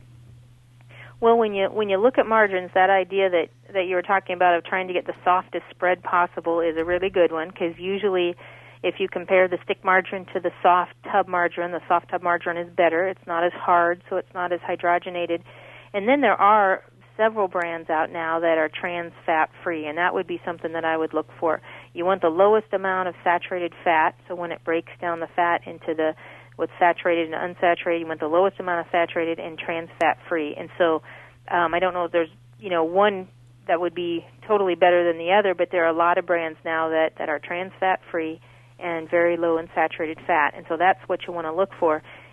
Well, when you when you look at margarines, that idea that, that you were talking about of trying to get the softest spread possible is a really good one, because usually if you compare the stick margarine to the soft tub margarine, the soft tub margarine is better. It's not as hard, so it's not as hydrogenated. And then there are several brands out now that are trans fat free, and that would be something that I would look for. You want the lowest amount of saturated fat, so when it breaks down the fat into the what's saturated and unsaturated, you want the lowest amount of saturated and trans fat free. And so um, I don't know if there's, you know, one that would be totally better than the other, but there are a lot of brands now that, that are trans fat free and very low in saturated fat. And so that's what you want to look for.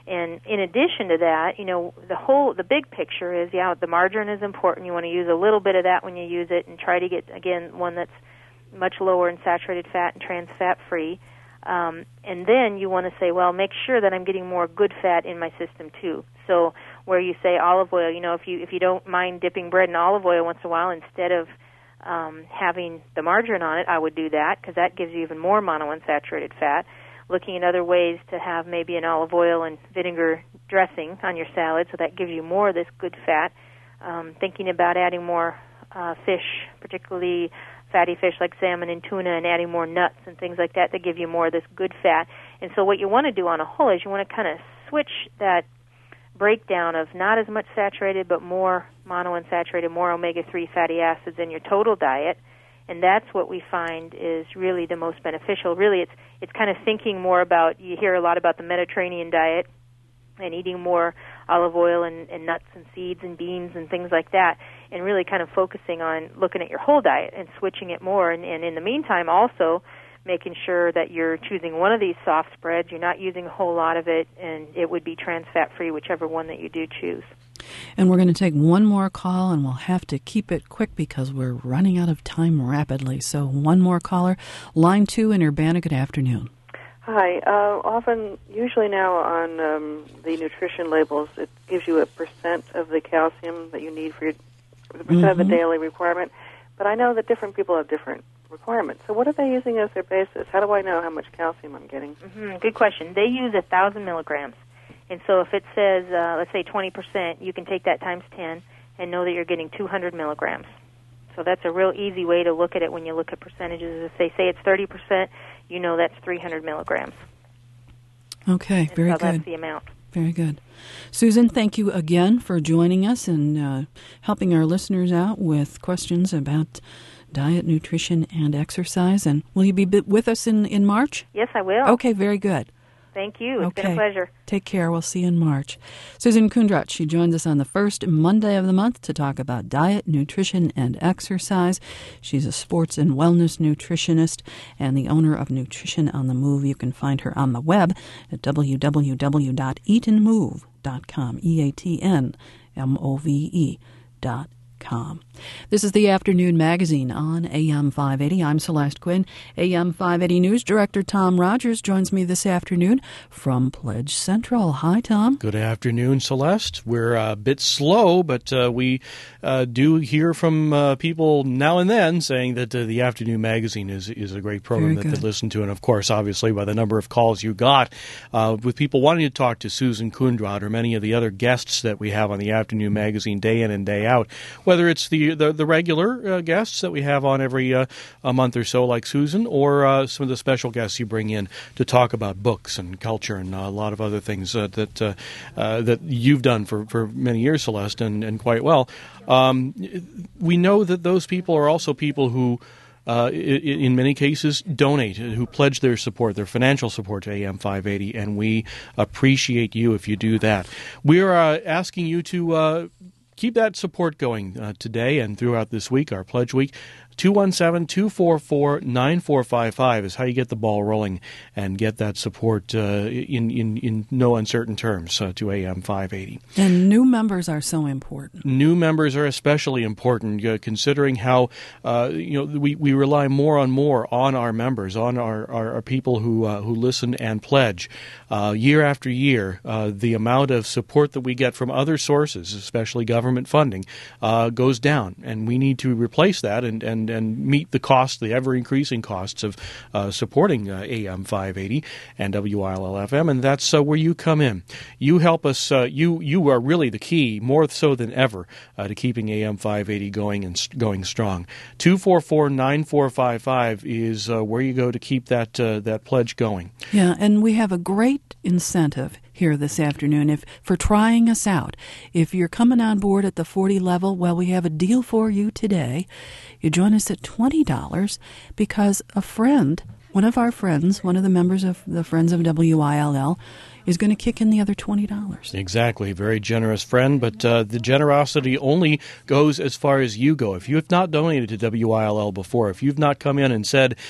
And in addition to that, you know, the whole, the big picture is, yeah, the margarine is important. You want to use a little bit of that when you use it and try to get, again, one that's much lower in saturated fat and trans fat free. Um, and then you want to say, well, make sure that I'm getting more good fat in my system too. So where you say olive oil, you know, if you if you don't mind dipping bread in olive oil once in a while instead of um, having the margarine on it, I would do that because that gives you even more monounsaturated fat. Looking at other ways to have maybe an olive oil and vinegar dressing on your salad, so that gives you more of this good fat. Um, thinking about adding more uh, fish, particularly fatty fish like salmon and tuna, and adding more nuts and things like that that give you more of this good fat. And so what you want to do on a whole is you want to kind of switch that breakdown of not as much saturated but more monounsaturated, more omega three fatty acids in your total diet. And that's what we find is really the most beneficial. Really, it's it's kind of thinking more about, you hear a lot about the Mediterranean diet and eating more olive oil and, and nuts and seeds and beans and things like that, and really kind of focusing on looking at your whole diet and switching it more. And, and in the meantime, also making sure that you're choosing one of these soft spreads. You're not using a whole lot of it, and it would be trans fat free, whichever one that you do choose. And we're going to take one more call, and we'll have to keep it quick because we're running out of time rapidly. So one more caller. Line two in Urbana, good afternoon. Hi. Uh, often, usually now on um, the nutrition labels, it gives you a percent of the calcium that you need for your the percent mm-hmm. of the daily requirement. But I know that different people have different requirements. So what are they using as their basis? How do I know how much calcium I'm getting? Mm-hmm. Good question. They use one thousand milligrams. And so if it says, uh, let's say twenty percent, you can take that times ten and know that you're getting two hundred milligrams. So that's a real easy way to look at it when you look at percentages. If they say it's thirty percent, you know that's three hundred milligrams. Okay, and very so good. That's the amount. Very good. Susan, thank you again for joining us and uh, helping our listeners out with questions about diet, nutrition, and exercise. And will you be with us in, in March? Yes, I will. Okay, very good. Thank you. It's okay. been a pleasure. Take care. We'll see you in March. Susan Kundrat, she joins us on the first Monday of the month to talk about diet, nutrition, and exercise. She's a sports and wellness nutritionist and the owner of Nutrition on the Move. You can find her on the web at w w w dot eat and move dot com, E A T N M O V E dot com. Com. This is the Afternoon Magazine on A M five eighty. I'm Celeste Quinn. A M five eighty News Director Tom Rogers joins me this afternoon from Pledge Central. Hi, Tom. Good afternoon, Celeste. We're a bit slow, but uh, we uh, do hear from uh, people now and then saying that uh, the Afternoon Magazine is is a great program that they listen to. And, of course, obviously, by the number of calls you got, uh, with people wanting to talk to Susan Kundrat or many of the other guests that we have on the Afternoon Magazine day in and day out, whether it's the the, the regular uh, guests that we have on every uh, a month or so, like Susan, or uh, some of the special guests you bring in to talk about books and culture and uh, a lot of other things uh, that uh, uh, that you've done for, for many years, Celeste, and, and quite well. Um, we know that those people are also people who Uh, in many cases, donate, who pledge their support, their financial support to A M five eighty, and we appreciate you if you do that. We're uh, asking you to uh, keep that support going uh, today and throughout this week, our Pledge Week. two one seven, two four four, nine four five five is how you get the ball rolling and get that support uh, in, in, in no uncertain terms uh, to A M five eighty. And new members are so important. New members are especially important, uh, considering how uh, you know we, we rely more and more on our members, on our, our, our people who uh, who listen and pledge. Uh, year after year, uh, the amount of support that we get from other sources, especially government funding, uh, goes down, and we need to replace that and, and and meet the cost, the ever-increasing costs of uh, supporting uh, A M five eighty and W I L L F M, and that's uh, where you come in. You help us. Uh, you you are really the key, more so than ever, uh, to keeping A M five eighty going and st- going strong. two four four, nine four five five is uh, where you go to keep that uh, that pledge going. Yeah, and we have a great incentive here this afternoon if for trying us out. If you're coming on board at the forty level, well, we have a deal for you today. You join us at twenty dollars because a friend, one of our friends, one of the members of the Friends of W I L L, is going to kick in the other twenty dollars. Exactly. Very generous friend, but uh, the generosity only goes as far as you go. If you have not donated to W I L L before, if you've not come in and said,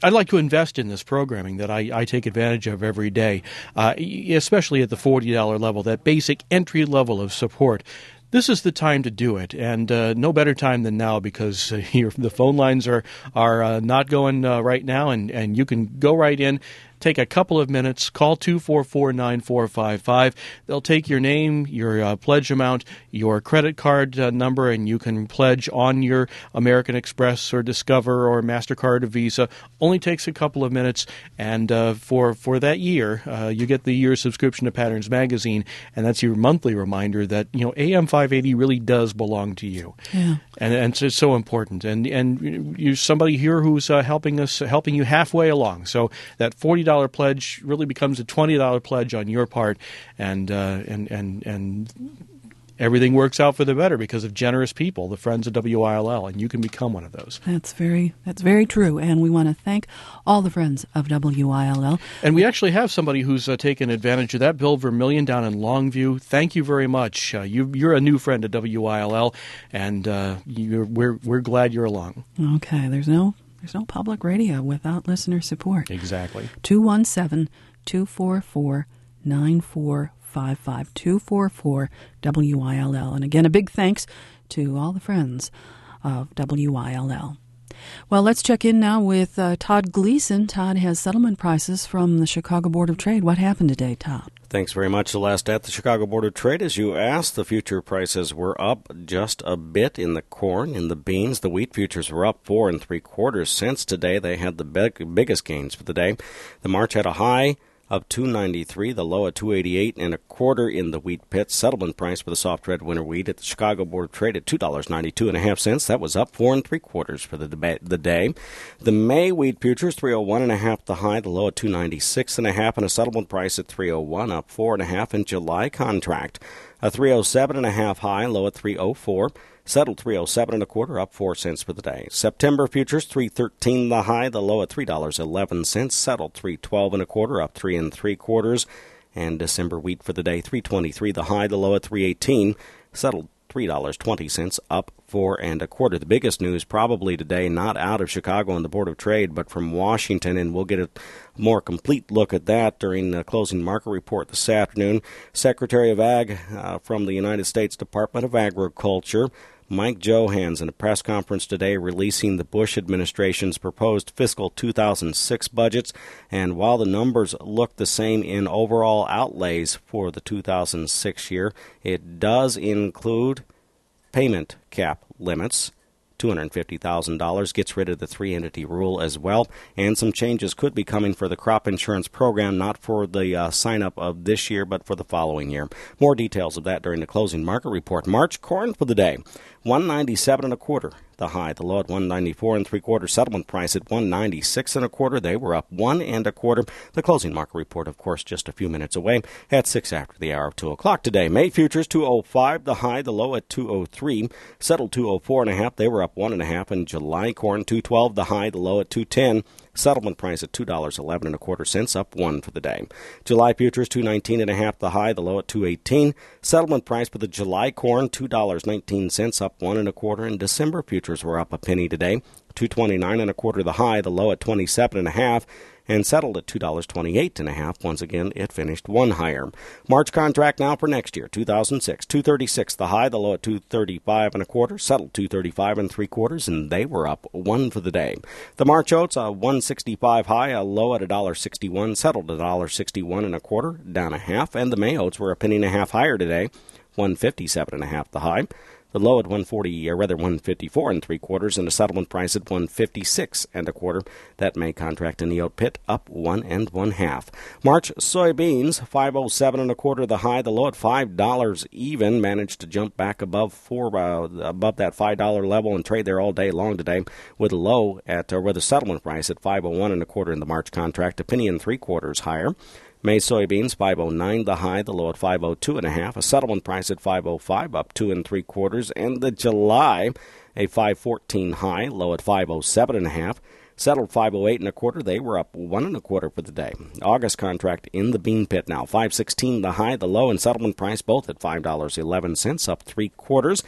I'd like to invest in this programming that I, I take advantage of every day, uh, especially at the forty dollars level, that basic entry level of support. This is the time to do it, and uh, no better time than now, because uh, your, the phone lines are are uh, not going uh, right now, and, and you can go right in. Take a couple of minutes, call two four four, nine four five five. They'll take your name, your uh, pledge amount, your credit card uh, number, and you can pledge on your American Express or Discover or MasterCard or Visa. Only takes a couple of minutes, and uh, for, for that year, uh, you get the year subscription to Patterns Magazine, and that's your monthly reminder that, you know, A M five eighty really does belong to you. Yeah. And, and it's so important. And and you're somebody here who's uh, helping us, helping you halfway along. So that forty dollars pledge really becomes a twenty dollars pledge on your part, and uh, and and and everything works out for the better because of generous people, the friends of W I L L, and you can become one of those. That's very that's very true, and we want to thank all the friends of W I L L. And we actually have somebody who's uh, taken advantage of that, Bill Vermillion down in Longview. Thank you very much. Uh, you, you're a new friend of W I L L, and uh, you're, we're we're glad you're along. Okay, there's no there's no public radio without listener support. Exactly. two one seven, two four four, nine four five five, two four four W I L L. And again, a big thanks to all the friends of W I L L. Well, let's check in now with uh, Todd Gleason. Todd has settlement prices from the Chicago Board of Trade. What happened today, Todd? Thanks very much, Celeste. At the Chicago Board of Trade, as you asked, the future prices were up just a bit in the corn, in the beans. The wheat futures were up four and three quarters cents today. They had the big, biggest gains for the day. The March had a high of two ninety-three, the low at two eighty-eight and a quarter in the wheat pit. Settlement price for the soft red winter wheat at the Chicago Board of Trade at two dollars and ninety-two and a half cents. That was up four and three quarters for the deba- the day. The May wheat futures three oh one and a half the high, the low at two ninety-six and a half, and a settlement price at three oh one, up four and a half. In July contract, a three oh seven and a half high, low at three oh four. Settled three oh seven and a quarter, up four cents for the day. September futures three thirteen the high, the low at three dollars and eleven cents. Settled three twelve and a quarter, up three and three quarters. And December wheat for the day three twenty-three the high, the low at three eighteen. Settled three dollars and twenty cents, up four and a quarter. The biggest news probably today, not out of Chicago and the Board of Trade, but from Washington, and we'll get a more complete look at that during the closing market report this afternoon. Secretary of Ag uh, from the United States Department of Agriculture, Mike Johanns, in a press conference today releasing the Bush administration's proposed fiscal two thousand six budgets. And while the numbers look the same in overall outlays for the two thousand six year, it does include payment cap limits. two hundred fifty thousand dollars, gets rid of the three-entity rule as well, and some changes could be coming for the crop insurance program, not for the uh, sign-up of this year, but for the following year. More details of that during the closing market report. March corn for the day, one ninety-seven and a quarter. The high, the low at one ninety-four and three quarters. Settlement price at one ninety-six and a quarter. They were up one and a quarter. The closing market report, of course, just a few minutes away at six after the hour of two o'clock today. May futures two oh five. The high, the low at two oh three. Settled two oh four and a half. They were up one and a half. And July corn two twelve. The high, the low at two ten. Settlement price at two dollars and eleven and a quarter cents, up one for the day. July futures two nineteen and a half. The high, the low at two eighteen. Settlement price for the July corn two dollars and nineteen cents, up one and a quarter. And December futures were up a penny today, two twenty-nine and a quarter. The high, the low at twenty-seven and a half. And settled at two dollars and twenty-eight and a half. Once again, it finished one higher. March contract now for next year, two thousand six, two thirty-six the high, the low at two thirty-five and a quarter. Settled two thirty-five and three quarters, and they were up one for the day. The March oats, a one sixty-five high, a low at one dollar sixty-one. Settled at one dollar sixty-one and a quarter, down a half. And the May oats were a penny and a half higher today, one fifty-seven and a half the high. The low at one forty, or rather one fifty-four and three quarters, and a settlement price at one fifty-six and a quarter. That May contract in the oat pit up one and one half. March soybeans five oh seven and a quarter the high, the low at five dollars even. Managed to jump back above four uh, above that five dollar level and trade there all day long today, with a low at or with a settlement price at five oh one and a quarter in the March contract, a penny and three quarters higher. May soybeans five oh nine the high, the low at five oh two and a half, a settlement price at five oh five, up two and three quarters, and the July a five fourteen high, low at five oh seven and a half, settled five oh eight and a quarter. They were up one and a quarter for the day. August contract in the bean pit now, five sixteen the high, the low, and settlement price both at five dollars and eleven cents, up three quarters.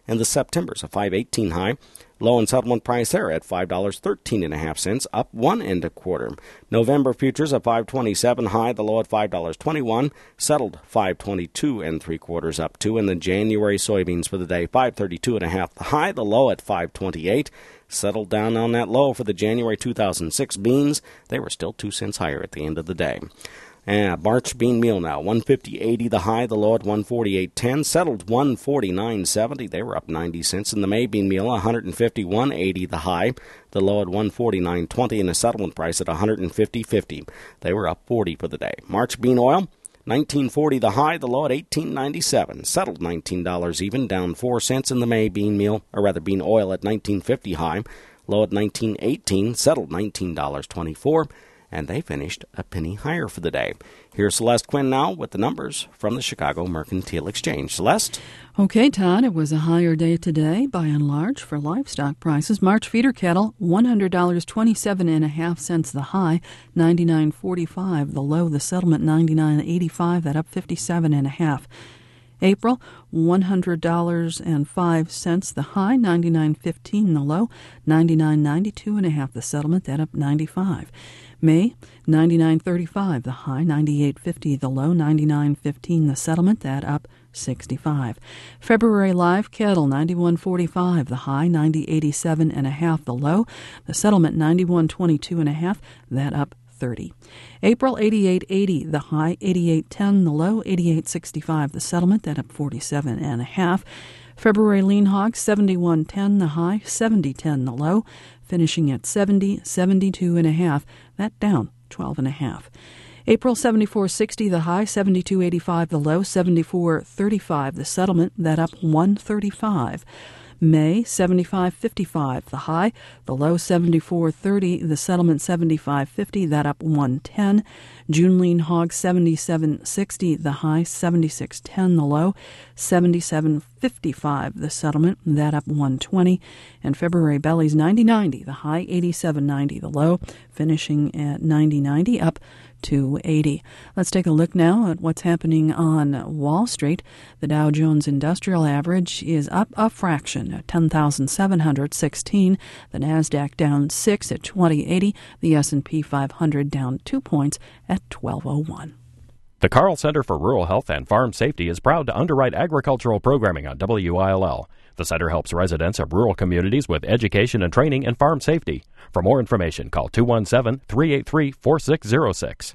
and the September's a five eighteen high. Low and settlement price there at five dollars and thirteen and a half cents, up one and a quarter. November futures a five twenty-seven high, the low at five dollars and twenty-one, settled five twenty-two and three quarters, up two. And the January soybeans for the day, five thirty-two and a half the high, the low at five twenty-eight, settled down on that low for the January two thousand six beans. They were still two cents higher at the end of the day. And March bean meal now, one fifty eighty the high, the low at one forty-eight ten, settled one forty-nine seventy. They were up ninety cents. In the May bean meal, one fifty-one eighty the high, the low at one forty-nine twenty, and a settlement price at one fifty fifty. They were up forty for the day. March bean oil, nineteen forty the high, the low at eighteen ninety-seven, settled nineteen dollars even, down four cents. In the May bean meal, or rather bean oil at nineteen fifty high, low at nineteen eighteen, settled nineteen twenty-four. And they finished a penny higher for the day. Here's Celeste Quinn now with the numbers from the Chicago Mercantile Exchange. Celeste? Okay, Todd, it was a higher day today, by and large, for livestock prices. March feeder cattle, one hundred dollars and twenty-seven and a half cents the high, ninety-nine forty-five the low. The settlement, ninety-nine eighty-five, that up fifty-seven and a half. April, one hundred dollars and five cents the high, ninety-nine fifteen the low, ninety-nine ninety-two and a half the settlement, that up ninety-five. May, ninety-nine thirty-five the high, ninety-eight fifty the low, ninety-nine fifteen the settlement, that up sixty-five. February live cattle, ninety-one forty-five the high, ninety eighty-seven and a half the low, the settlement ninety-one twenty-two and a half, that up thirty. April, eighty-eight eighty the high, eighty-eight ten the low, eighty-eight sixty-five the settlement, that up forty-seven and a half. February lean hog, seventy-one ten the high, seventy ten the low, finishing at seventy seventy-two and a half, that down twelve and a half. April, seventy-four sixty the high, seventy-two eighty-five the low, seventy-four thirty-five the settlement, that up one thirty-five. May, seventy-five fifty-five the high, the low seventy-four thirty, the settlement seventy-five fifty, that up one ten. June lean hog, seventy-seven sixty the high, seventy-six ten the low, seventy-seven fifty-five the settlement, that up one twenty. And February bellies, ninety ninety the high, eighty-seven ninety the low, finishing at ninety ninety, up two eighty. Let's take a look now at what's happening on Wall Street. The Dow Jones Industrial Average is up a fraction at ten thousand seven hundred sixteen. The Nasdaq down six at twenty eighty. The S and P five hundred down two points at twelve oh one. The Carl Center for Rural Health and Farm Safety is proud to underwrite agricultural programming on W I L L. The center helps residents of rural communities with education and training in farm safety. For more information, call two one seven, three eight three, four six zero six.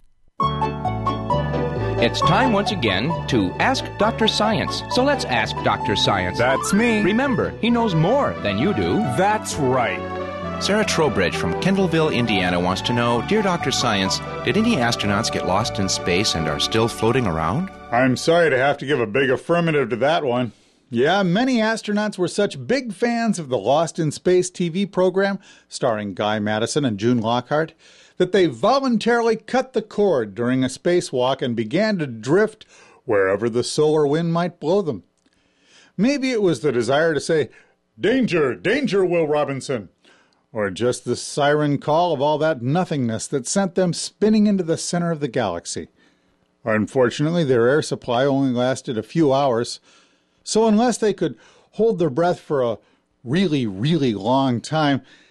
It's time once again to Ask Doctor Science. So let's ask Doctor Science. That's me. Remember, he knows more than you do. That's right. Sarah Trowbridge from Kendallville, Indiana wants to know, Dear Doctor Science, did any astronauts get lost in space and are still floating around? I'm sorry to have to give a big affirmative to that one. Yeah, many astronauts were such big fans of the Lost in Space T V program, starring Guy Madison and June Lockhart, that they voluntarily cut the cord during a spacewalk and began to drift wherever the solar wind might blow them. Maybe it was the desire to say, "Danger, danger, Will Robinson," or just the siren call of all that nothingness that sent them spinning into the center of the galaxy. Unfortunately, their air supply only lasted a few hours, so unless they could hold their breath for a really, really long time,